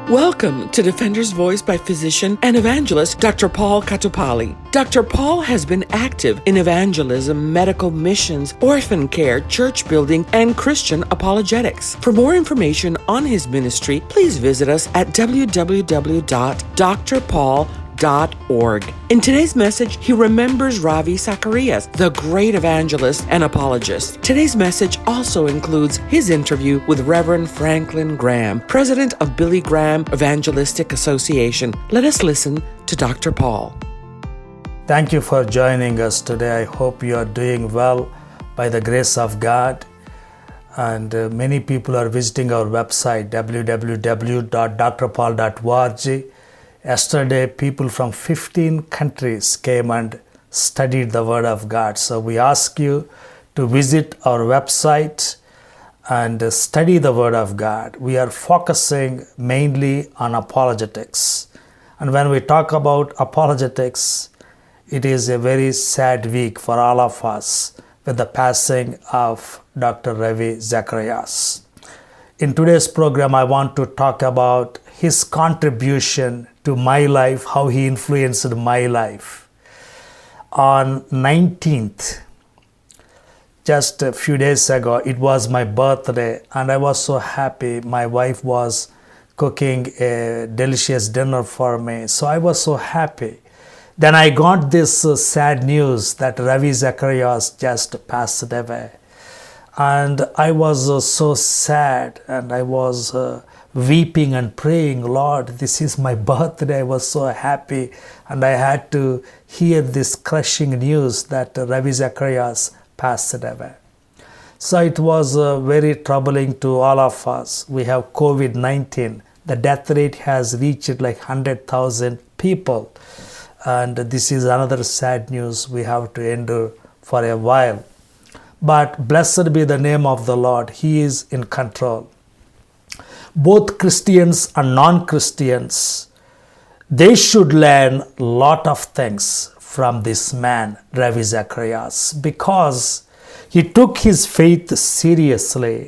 Welcome to Defender's Voice by physician and evangelist Dr. Paul Katupali. Dr. Paul has been active in evangelism, medical missions, orphan care, church building, and Christian apologetics. For more information on his ministry, please visit us at www.drpaul.org. In today's message, he remembers Ravi Zacharias, the great evangelist and apologist. Today's message also includes his interview with Reverend Franklin Graham, president of Billy Graham Evangelistic Association. Let us listen to Dr. Paul. Thank you for joining us today. I hope you are doing well by the grace of God. And many people are visiting our website, www.drpaul.org. Yesterday, people from 15 countries came and studied the Word of God. So we ask you to visit our website and study the Word of God. We are focusing mainly on apologetics. And when we talk about apologetics, it is a very sad week for all of us with the passing of Dr. Ravi Zacharias. In today's program, I want to talk about his contribution to my life, how he influenced my life. On 19th, just a few days ago, it was my birthday and I was so happy. My wife was cooking a delicious dinner for me, so I was so happy. Then I got this sad news that Ravi Zacharias just passed away. And I was so sad and I was weeping and praying, Lord, this is my birthday. I was so happy and I had to hear this crushing news that Ravi Zacharias passed away. So it was very troubling to all of us. We have COVID-19. The death rate has reached like 100,000 people. And this is another sad news we have to endure for a while. But blessed be the name of the Lord. He is in control. Both Christians and non-Christians, they should learn a lot of things from this man, Ravi Zacharias, because he took his faith seriously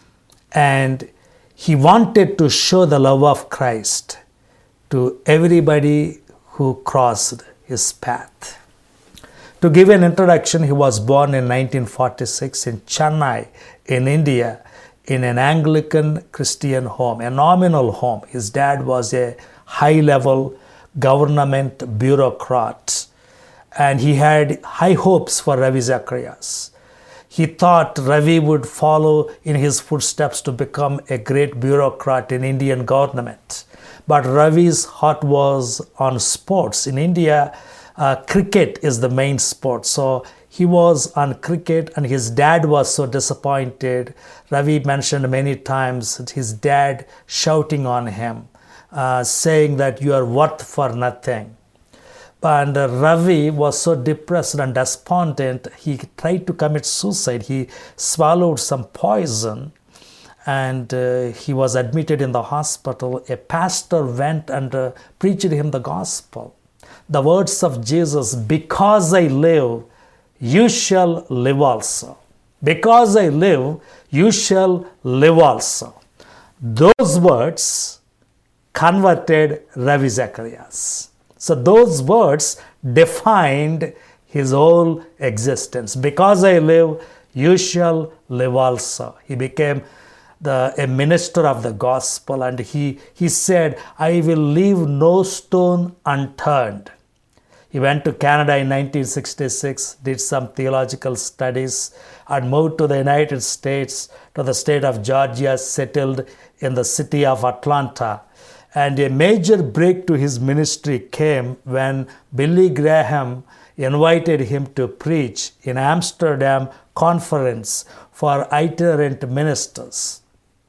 and he wanted to show the love of Christ to everybody who crossed his path. To give an introduction, he was born in 1946 in Chennai, in India, in an Anglican Christian home, a nominal home. His dad was a high-level government bureaucrat, and he had high hopes for Ravi Zacharias. He thought Ravi would follow in his footsteps to become a great bureaucrat in Indian government. But Ravi's heart was on sports. In India, cricket is the main sport. So he was on cricket and his dad was so disappointed. Ravi mentioned many times his dad shouting on him, saying that you are worth for nothing. And Ravi was so depressed and despondent, he tried to commit suicide. He swallowed some poison and he was admitted in the hospital. A pastor went and preached him the gospel. The words of Jesus, because I live, you shall live also. Because I live, you shall live also. Those words converted Ravi Zacharias. So those words defined his whole existence. Because I live, you shall live also. He became a minister of the gospel and he said, I will leave no stone unturned. He went to Canada in 1966, did some theological studies, and moved to the United States, to the state of Georgia, settled in the city of Atlanta. And a major break to his ministry came when Billy Graham invited him to preach in Amsterdam conference for itinerant ministers.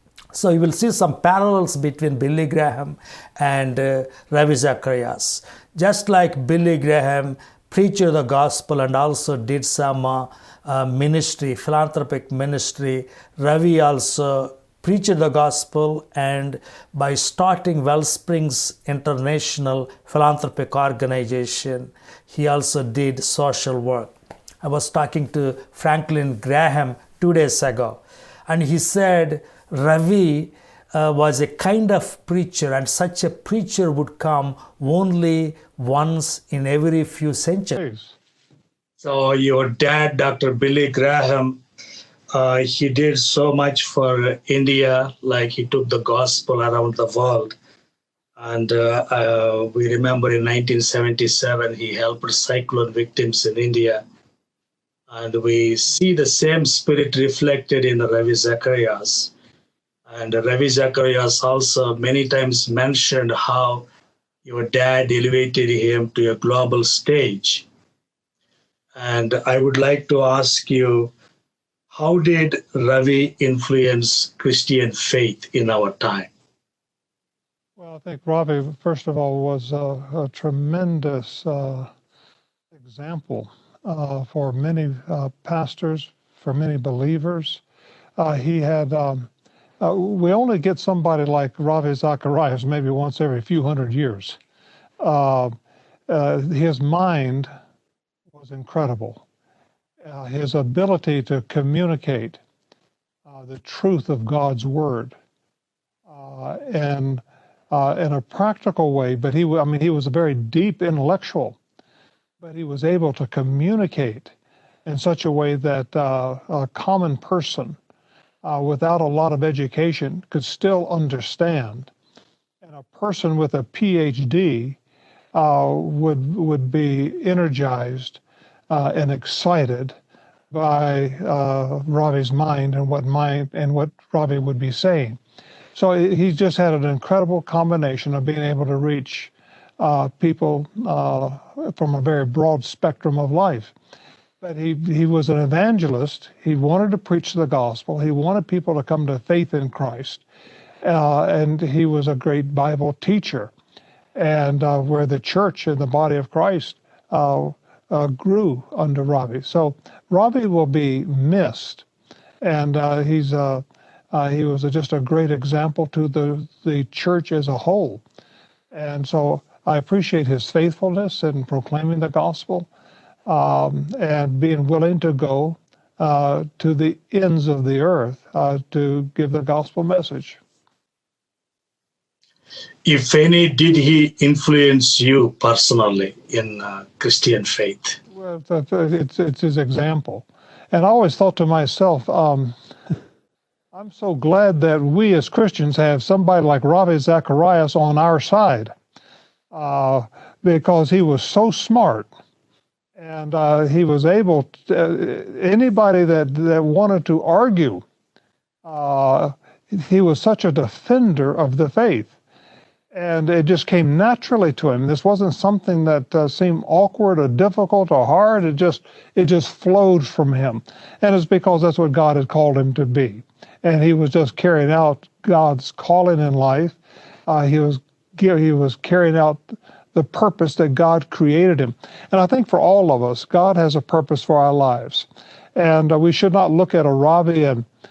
So you will see some parallels between Billy Graham and Ravi Zacharias. Just like Billy Graham preached the gospel and also did some ministry, philanthropic ministry, Ravi also preached the gospel, and by starting Wellsprings International Philanthropic Organization, he also did social work. I was talking to Franklin Graham 2 days ago, and he said Ravi was a kind of preacher, and such a preacher would come only once in every few centuries. So your dad, Dr. Billy Graham, he did so much for India, like he took the gospel around the world. And we remember in 1977, he helped cyclone victims in India. And we see the same spirit reflected in Ravi Zacharias. And Ravi Zacharias also many times mentioned how your dad elevated him to a global stage. And I would like to ask you, how did Ravi influence Christian faith in our time? Well, I think Ravi, first of all, was a tremendous example for many pastors, for many believers. He had, we only get somebody like Ravi Zacharias maybe once every few hundred years. His mind was incredible. His ability to communicate the truth of God's Word and in a practical way, but he was a very deep intellectual, but he was able to communicate in such a way that a common person without a lot of education could still understand. And a person with a PhD would be energized and excited by Ravi's mind and what Ravi would be saying. So he just had an incredible combination of being able to reach people from a very broad spectrum of life. But he was an evangelist. He wanted to preach the gospel. He wanted people to come to faith in Christ. And he was a great Bible teacher. And where the church and the body of Christ grew under Ravi. So Ravi will be missed, and he was just a great example to the church as a whole. And so I appreciate his faithfulness in proclaiming the gospel and being willing to go to the ends of the earth to give the gospel message. If any, did he influence you personally in Christian faith? Well, it's his example. And I always thought to myself, I'm so glad that we as Christians have somebody like Ravi Zacharias on our side because he was so smart. And he was able to, anybody that wanted to argue, he was such a defender of the faith. And it just came naturally to him. This wasn't something that seemed awkward or difficult or hard. It just flowed from him. And it's because that's what God had called him to be. And he was just carrying out God's calling in life. He was carrying out the purpose that God created him. And I think for all of us, God has a purpose for our lives. And we should not look at a Ravi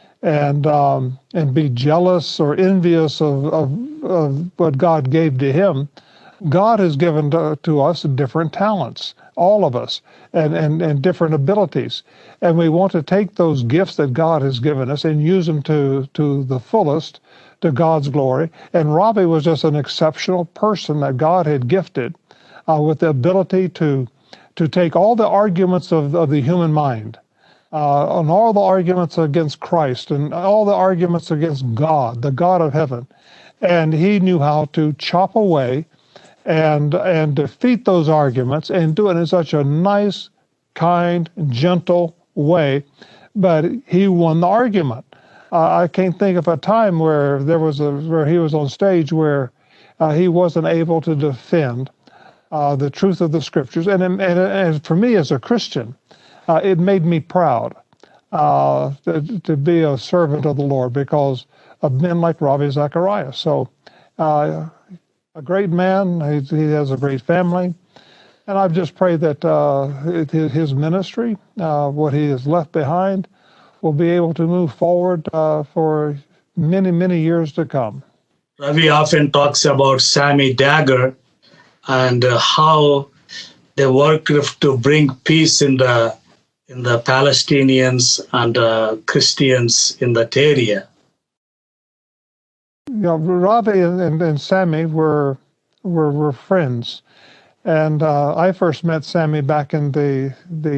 and be jealous or envious of what God gave to him. God has given to us different talents, all of us, and different abilities. And we want to take those gifts that God has given us and use them to the fullest, to God's glory. And Ravi was just an exceptional person that God had gifted with the ability to take all the arguments of the human mind, on all the arguments against Christ and all the arguments against God, the God of heaven. And he knew how to chop away and defeat those arguments and do it in such a nice, kind, gentle way. But he won the argument. I can't think of a time where where he was on stage where he wasn't able to defend the truth of the scriptures. And for me as a Christian, it made me proud to be a servant of the Lord because of men like Ravi Zacharias. So a great man, he has a great family. And I just pray that his ministry, what he has left behind, will be able to move forward for many, many years to come. Ravi often talks about Sammy Daggett and how they worked to bring peace in the Palestinians and Christians in that area. Ravi and Sammy were friends, and I first met Sammy back in the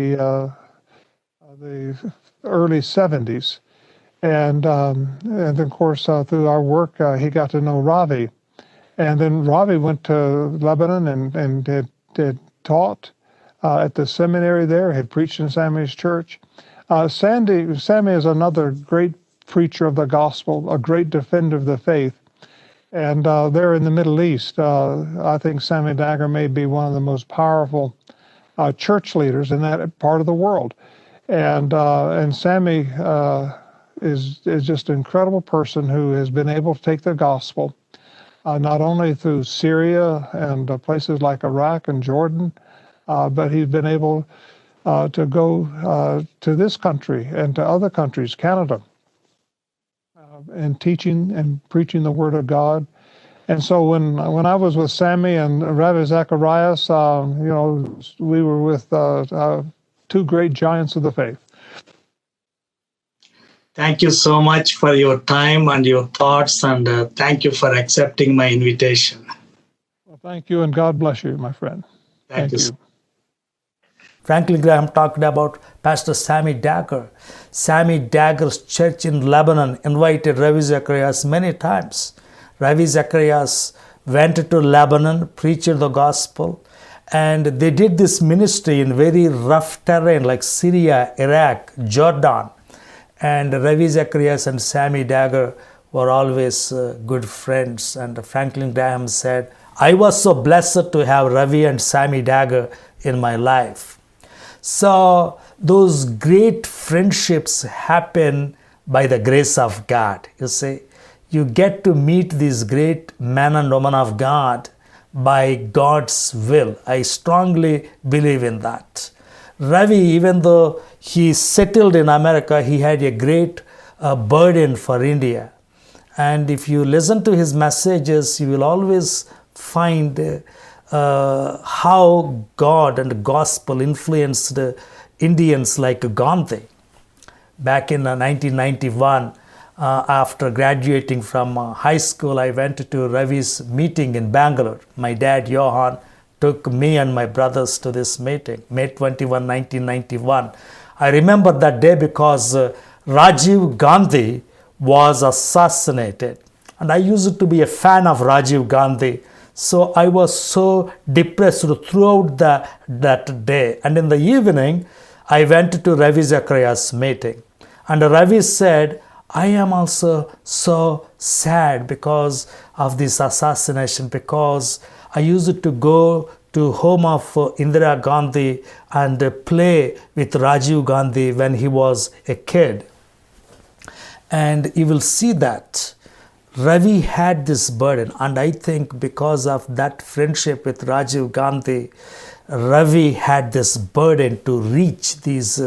early '70s, and of course through our work he got to know Ravi, and then Ravi went to Lebanon and had taught at the seminary there, had preached in Sammy's church. Sammy is another great preacher of the gospel, a great defender of the faith. And there in the Middle East, I think Sammy Dager may be one of the most powerful church leaders in that part of the world. And Sammy is just an incredible person who has been able to take the gospel not only through Syria and places like Iraq and Jordan, but he's been able to go to this country and to other countries, Canada, and teaching and preaching the Word of God. And so when I was with Sammy and Ravi Zacharias, we were with two great giants of the faith. Thank you so much for your time and your thoughts, and thank you for accepting my invitation. Well, thank you, and God bless you, my friend. Thank you. Franklin Graham talked about Pastor Sammy Dager. Sammy Dager's church in Lebanon invited Ravi Zacharias many times. Ravi Zacharias went to Lebanon, preached the gospel, and they did this ministry in very rough terrain like Syria, Iraq, Jordan. And Ravi Zacharias and Sammy Dager were always good friends. And Franklin Graham said, I was so blessed to have Ravi and Sammy Dager in my life. So those great friendships happen by the grace of God. You see, you get to meet these great men and women of God by God's will. I strongly believe in that. Ravi, even though he settled in America, he had a great burden for India. And if you listen to his messages, you will always find how God and the gospel influenced Indians like Gandhi. Back in 1991, after graduating from high school, I went to Ravi's meeting in Bangalore. My dad, Johan, took me and my brothers to this meeting, May 21, 1991. I remember that day because Rajiv Gandhi was assassinated. And I used to be a fan of Rajiv Gandhi. So I was so depressed throughout that day. And in the evening, I went to Ravi Zacharias' meeting. And Ravi said, I am also so sad because of this assassination, because I used to go to home of Indira Gandhi and play with Rajiv Gandhi when he was a kid. And you will see that Ravi had this burden, and I think because of that friendship with Rajiv Gandhi, Ravi had this burden to reach these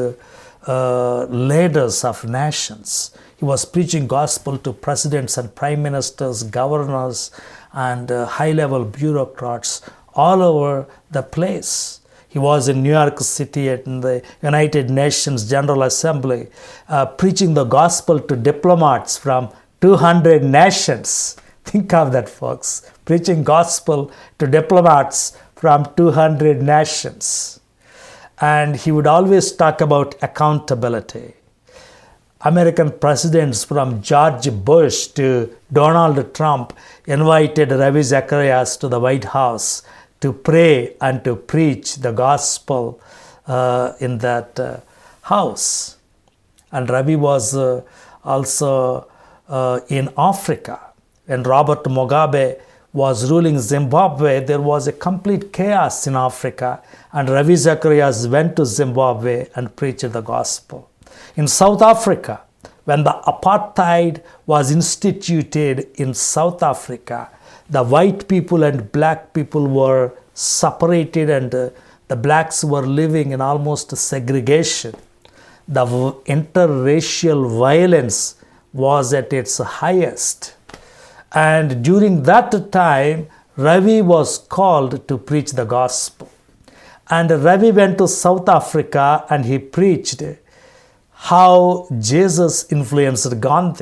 leaders of nations. He was preaching gospel to presidents and prime ministers, governors, and high-level bureaucrats all over the place. He was in New York City at the United Nations General Assembly, preaching the gospel to diplomats from 200 nations. Think of that, folks. Preaching gospel to diplomats from 200 nations. And he would always talk about accountability. American presidents from George Bush to Donald Trump invited Ravi Zacharias to the White House to pray and to preach the gospel in that house. And Ravi was also in Africa. When Robert Mugabe was ruling Zimbabwe, there was a complete chaos in Africa, and Ravi Zacharias went to Zimbabwe and preached the gospel. In South Africa, when the apartheid was instituted in South Africa, the white people and black people were separated, and the blacks were living in almost segregation. The interracial violence was at its highest. And during that time, Ravi was called to preach the gospel. And Ravi went to South Africa and he preached how Jesus influenced Gandhi.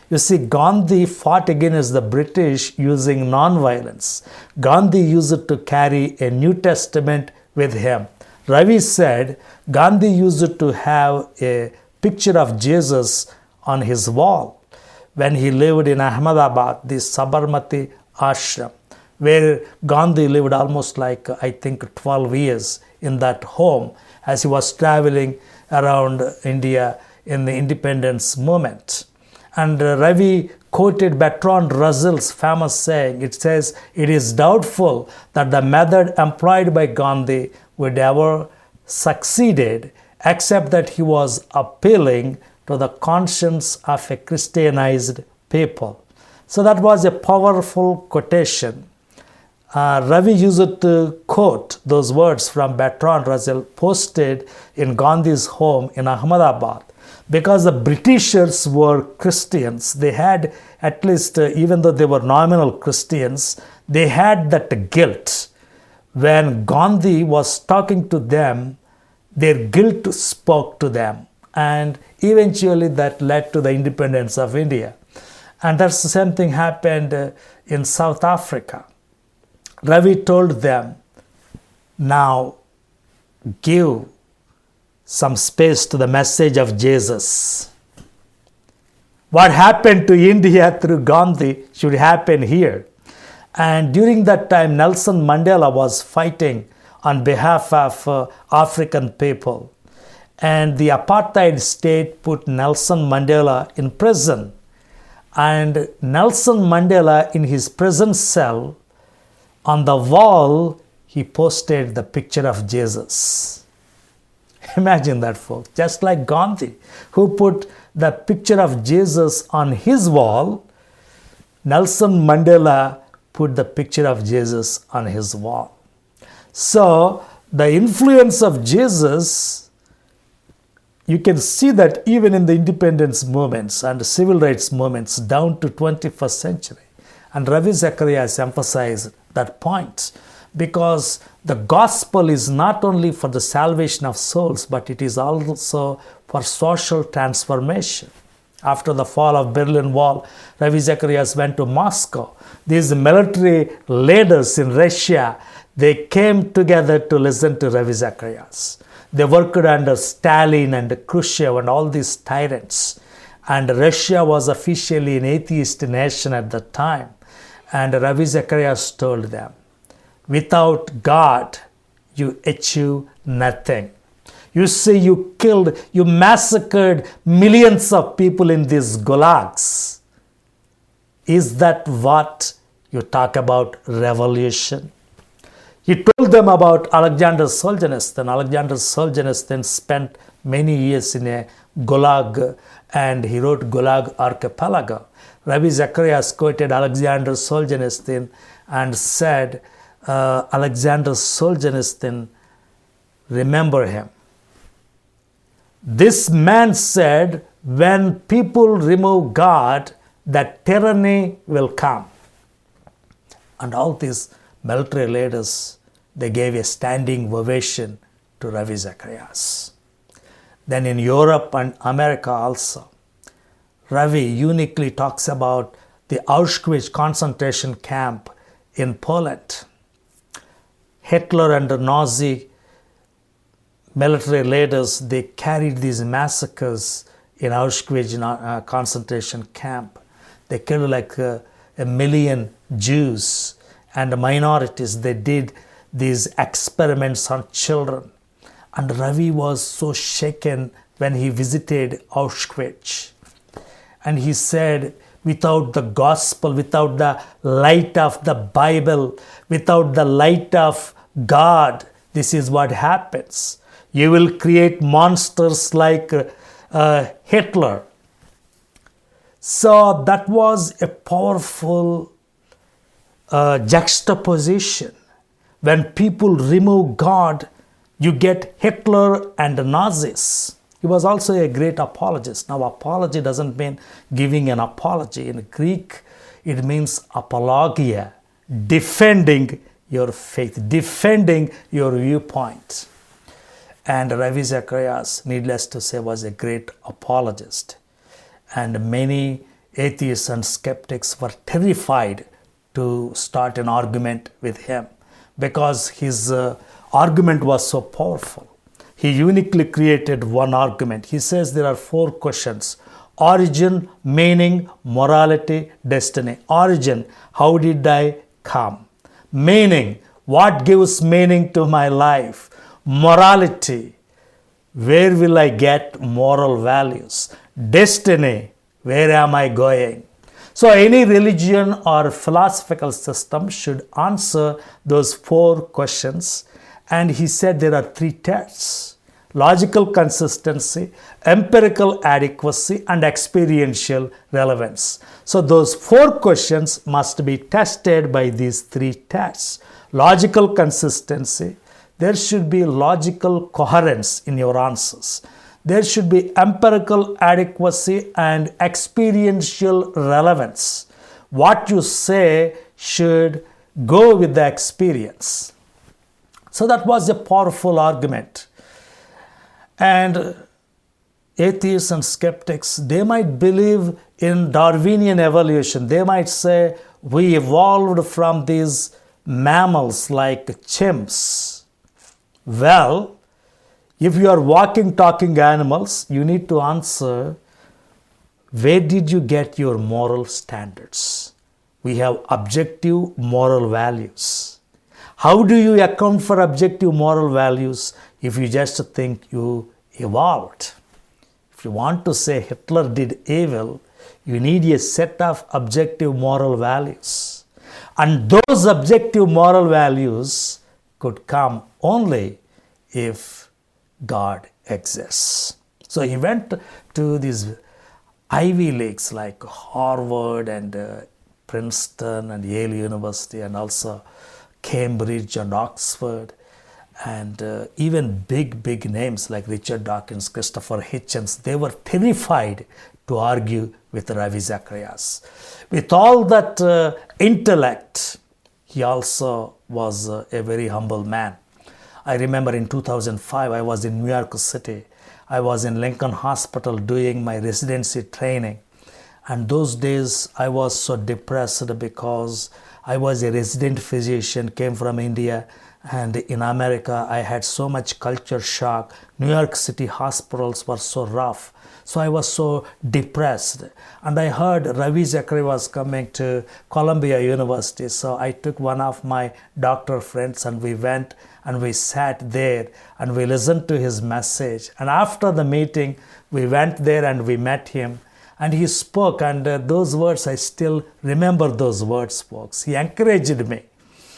You see, Gandhi fought against the British using non-violence. Gandhi used to carry a New Testament with him. Ravi said Gandhi used to have a picture of Jesus on his wall when he lived in Ahmedabad, the Sabarmati ashram, where Gandhi lived almost like, I think, 12 years in that home as he was traveling around India in the independence movement. And Ravi quoted Bertrand Russell's famous saying. It says, "It is doubtful that the method employed by Gandhi would ever succeeded, except that he was appealing to the conscience of a Christianized people." So that was a powerful quotation. Ravi used to quote those words from Bertrand Russell posted in Gandhi's home in Ahmedabad. Because the Britishers were Christians, they had at least, even though they were nominal Christians, they had that guilt. When Gandhi was talking to them, their guilt spoke to them. And eventually that led to the independence of India. And that's the same thing happened in South Africa. Ravi told them, now give some space to the message of Jesus. What happened to India through Gandhi should happen here. And during that time, Nelson Mandela was fighting on behalf of African people. And the apartheid state put Nelson Mandela in prison. And Nelson Mandela, in his prison cell, on the wall, he posted the picture of Jesus. Imagine that, folks. Just like Gandhi, who put the picture of Jesus on his wall, Nelson Mandela put the picture of Jesus on his wall. So, the influence of Jesus, you can see that even in the independence movements and civil rights movements down to 21st century. And Ravi Zacharias emphasized that point, because the gospel is not only for the salvation of souls, but it is also for social transformation. After the fall of Berlin Wall, Ravi Zacharias went to Moscow. These military leaders in Russia, they came together to listen to Ravi Zacharias. They worked under Stalin and Khrushchev and all these tyrants. And Russia was officially an atheist nation at the time. And Ravi Zacharias told them, without God, you achieve nothing. You see, you massacred millions of people in these gulags. Is that what you talk about revolution? He told them about Alexander Solzhenitsyn. Alexander Solzhenitsyn spent many years in a gulag and he wrote Gulag Archipelago. Ravi Zacharias quoted Alexander Solzhenitsyn and said, Alexander Solzhenitsyn, remember him. This man said, when people remove God, that tyranny will come. And all these military leaders, they gave a standing ovation to Ravi Zacharias. Then in Europe and America also, Ravi uniquely talks about the Auschwitz concentration camp in Poland. Hitler and the Nazi military leaders, they carried these massacres in Auschwitz concentration camp. They killed like a million Jews and minorities. They did these experiments on children. And Ravi was so shaken when he visited Auschwitz. And he said, without the gospel, without the light of the Bible, without the light of God, this is what happens. You will create monsters like Hitler. So that was a powerful juxtaposition. When people remove God, you get Hitler and the Nazis. He was also a great apologist. Now, apology doesn't mean giving an apology. In Greek, it means apologia, defending your faith, defending your viewpoint. And Ravi Zacharias, needless to say, was a great apologist. And many Atheists and skeptics were terrified to start an argument with him because his argument was so powerful. He uniquely created one argument. He says there are 4 questions: origin, meaning, morality, destiny. Origin, how did I come? Meaning, what gives meaning to my life? Morality, where will I get moral values? Destiny, where am I going? So any religion or philosophical system should answer those 4 questions. And he said there are 3 tests: logical consistency, empirical adequacy, and experiential relevance. So those 4 questions must be tested by these 3 tests. Logical consistency, there should be logical coherence in your answers. There should be empirical adequacy and experiential relevance. What you say should go with the experience. So that was a powerful argument. And atheists and skeptics, they might believe in Darwinian evolution. They might say we evolved from these mammals like chimps. Well, if you are walking, talking animals, you need to answer, where did you get your moral standards? We have objective moral values. How do you account for objective moral values if you just think you evolved? If you want to say Hitler did evil, you need a set of objective moral values. And those objective moral values could come only if God exists. So he went to these Ivy Leagues like Harvard and Princeton and Yale University, and also Cambridge and Oxford, and even big names like Richard Dawkins, Christopher Hitchens. They were terrified to argue with Ravi Zacharias. With all that intellect, he also was a very humble man. I remember in 2005, I was in New York City. I was in Lincoln Hospital doing my residency training. And those days, I was so depressed because I was a resident physician, came from India, and in America, I had so much culture shock. New York City hospitals were so rough. So I was so depressed. And I heard Ravi Zacharias was coming to Columbia University. So I took one of my doctor friends and we went and we sat there and we listened to his message. And after the meeting, we went there and we met him. And he spoke, and those words, I still remember those words, folks. He encouraged me.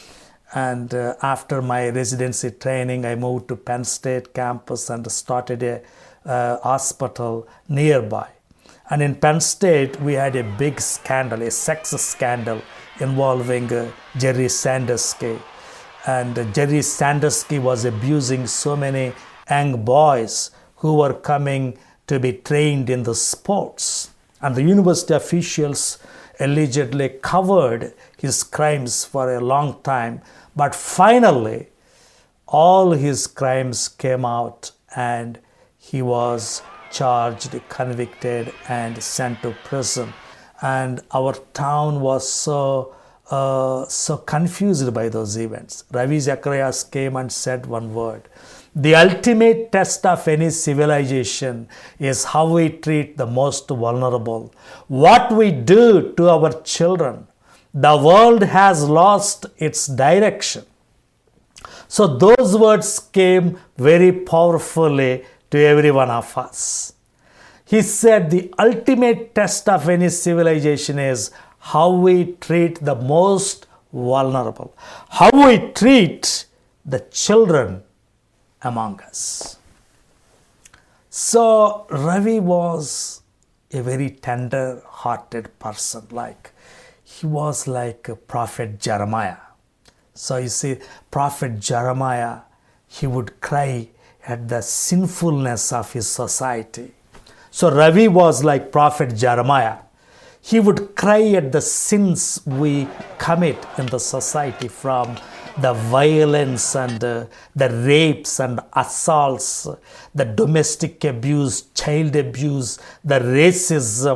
And after my residency training, I moved to Penn State campus and started a hospital nearby. And in Penn State, we had a big scandal, a sex scandal involving Jerry Sandusky. And Jerry Sandusky was abusing so many young boys who were coming to be trained in the sports. And the university officials allegedly covered his crimes for a long time. But finally, all his crimes came out and he was charged, convicted, and sent to prison. And our town was so confused by those events. Ravi Zacharias came and said one word: the ultimate test of any civilization is how we treat the most vulnerable, what we do to our children. The world has lost its direction. So those words came very powerfully to every one of us. He said the ultimate test of any civilization is how we treat the most vulnerable, how we treat the children among us. So Ravi was a very tender-hearted person. He was like Prophet Jeremiah. So you see, Prophet Jeremiah, he would cry at the sinfulness of his society. So Ravi was like Prophet Jeremiah. He would cry at the sins we commit in the society, from the violence and the rapes and assaults, the domestic abuse, child abuse, the racism,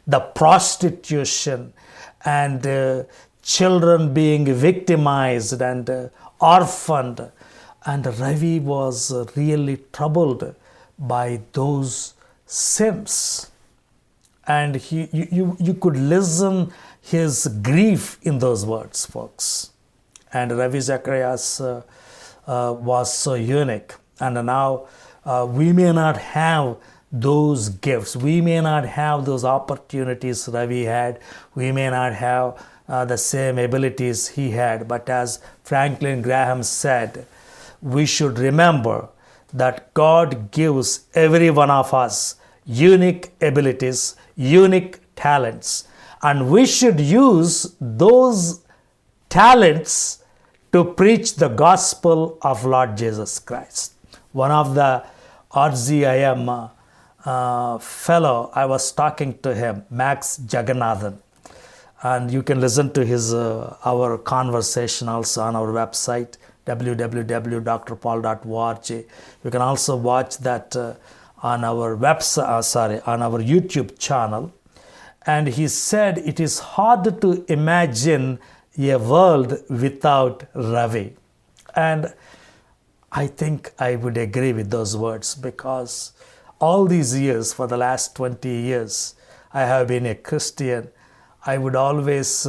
the prostitution, and children being victimized and orphaned. And Ravi was really troubled by those sins. And you could listen his grief in those words, folks. And Ravi Zacharias was so unique. And now we may not have those gifts. We may not have those opportunities Ravi had. We may not have the same abilities he had. But as Franklin Graham said, we should remember that God gives every one of us unique abilities, unique talents, and we should use those talents to preach the gospel of Lord Jesus Christ. One of the RZIM fellow, I was talking to him, Max Jagannathan, and you can listen to his our conversation also on our website, www.drpaul.org. You can also watch that on our website, on our YouTube channel. And he said it is hard to imagine a world without Ravi. And I think I would agree with those words, because all these years, for the last 20 years, I have been a Christian. I would always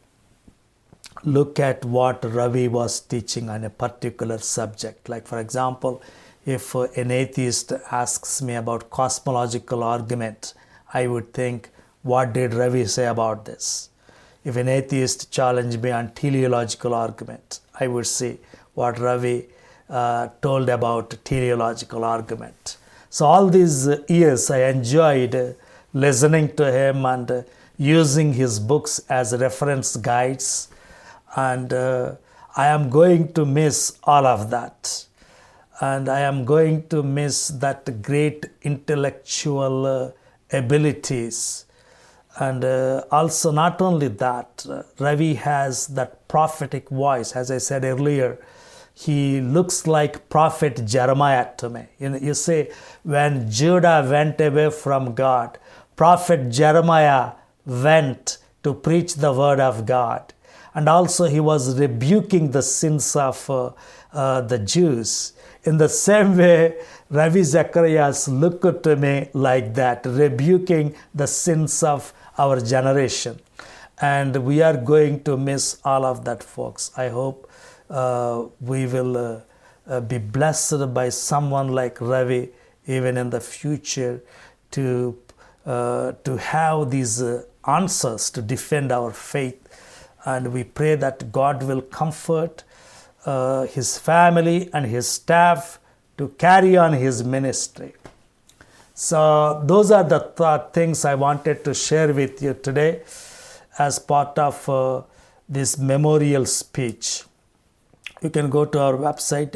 look at what Ravi was teaching on a particular subject. Like, for example, if an atheist asks me about cosmological argument, I would think, what did Ravi say about this? If an atheist challenged me on teleological argument, I would see what Ravi told about teleological argument. So all these years I enjoyed listening to him and using his books as reference guides. And I am going to miss all of that. And I am going to miss that great intellectual abilities. And also, not only that, Ravi has that prophetic voice. As I said earlier, he looks like Prophet Jeremiah to me. You say, when Judah went away from God, Prophet Jeremiah went to preach the word of God. And also he was rebuking the sins of the Jews. In the same way, Ravi Zacharias looked to me like that, rebuking the sins of our generation. And we are going to miss all of that, folks. I hope we will be blessed by someone like Ravi even in the future to have these answers to defend our faith. And we pray that God will comfort his family and his staff to carry on his ministry. So those are the things I wanted to share with you today as part of this memorial speech. You can go to our website,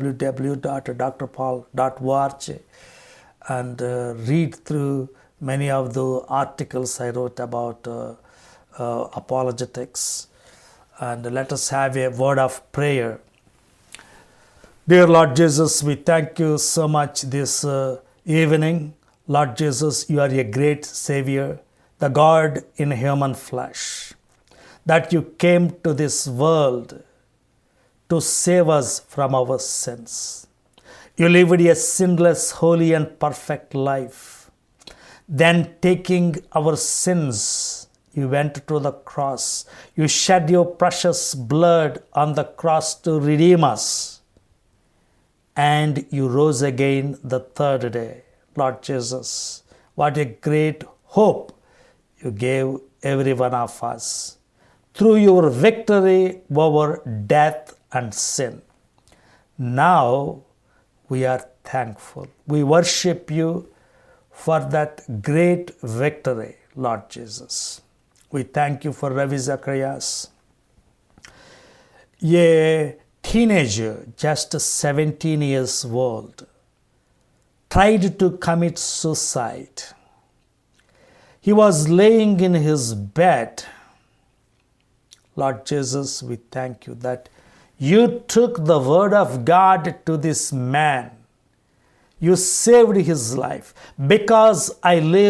www.drpaul.org, and read through many of the articles I wrote about apologetics. And let us have a word of prayer. Dear Lord Jesus, we thank you so much this evening. Lord Jesus, you are a great Savior, the God in human flesh, that you came to this world to save us from our sins. You lived a sinless, holy, and perfect life. Then, taking our sins, you went to the cross. You shed your precious blood on the cross to redeem us. And you rose again the third day. Lord Jesus, what a great hope you gave every one of us through your victory over death and sin. Now we are thankful. We worship you for that great victory, Lord Jesus. We thank you for Ravi Zacharias, a teenager, just 17 years old, tried to commit suicide. He was laying in his bed. Lord Jesus, we thank you that you took the word of God to this man. You saved his life. Because I live,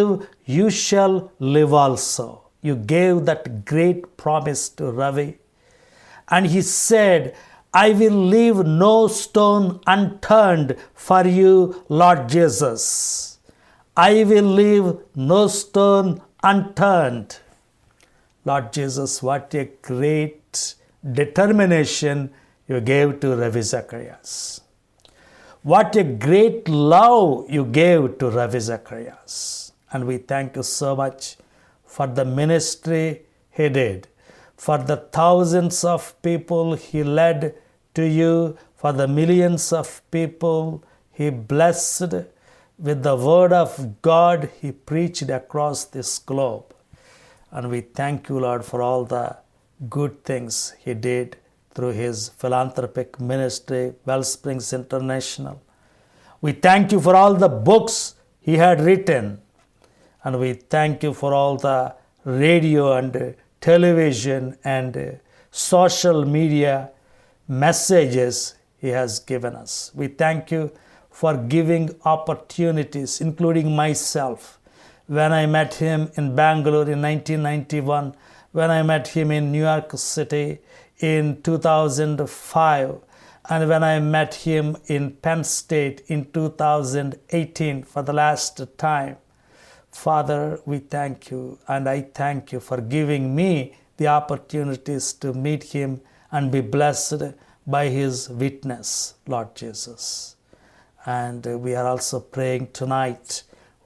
you shall live also. You gave that great promise to Ravi. And he said, I will leave no stone unturned for you, Lord Jesus. I will leave no stone unturned. Lord Jesus, what a great determination you gave to Ravi Zacharias. What a great love you gave to Ravi Zacharias. And we thank you so much for the ministry he did, for the thousands of people he led to you, for the millions of people he blessed with the word of God he preached across this globe. And we thank you, Lord, for all the good things he did through his philanthropic ministry, Wellsprings International. We thank you for all the books he had written. And we thank you for all the radio and television and social media messages he has given us. We thank you for giving opportunities, including myself. When I met him in Bangalore in 1991, when I met him in New York City in 2005, and when I met him in Penn State in 2018 for the last time. Father, we thank you, and I thank you for giving me the opportunities to meet him and be blessed by his witness, Lord Jesus. And we are also praying tonight,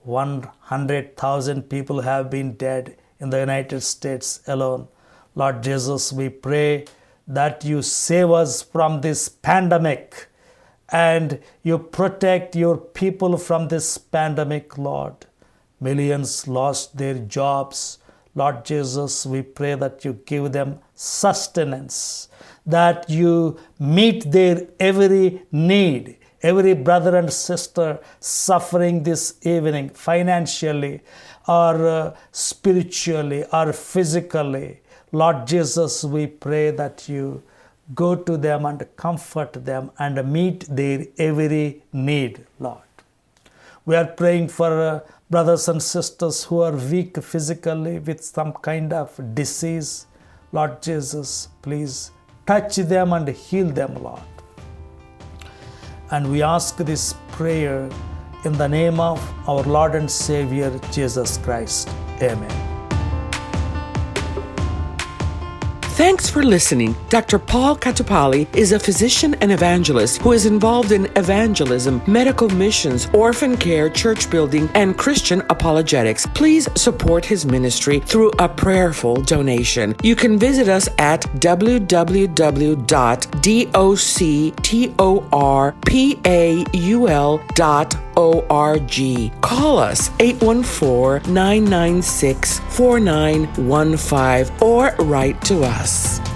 100,000 people have been dead in the United States alone. Lord Jesus, we pray that you save us from this pandemic and you protect your people from this pandemic, Lord. Millions lost their jobs. Lord Jesus, we pray that you give them sustenance, that you meet their every need. Every brother and sister suffering this evening financially or spiritually or physically. Lord Jesus, we pray that you go to them and comfort them and meet their every need, Lord. We are praying for brothers and sisters who are weak physically with some kind of disease. Lord Jesus, please touch them and heal them, Lord. And we ask this prayer in the name of our Lord and Savior, Jesus Christ. Amen. Thanks for listening. Dr. Paul Katupali is a physician and evangelist who is involved in evangelism, medical missions, orphan care, church building, and Christian apologetics. Please support his ministry through a prayerful donation. You can visit us at www.doctorpaul.org. Call us 814-996-4915 or write to us.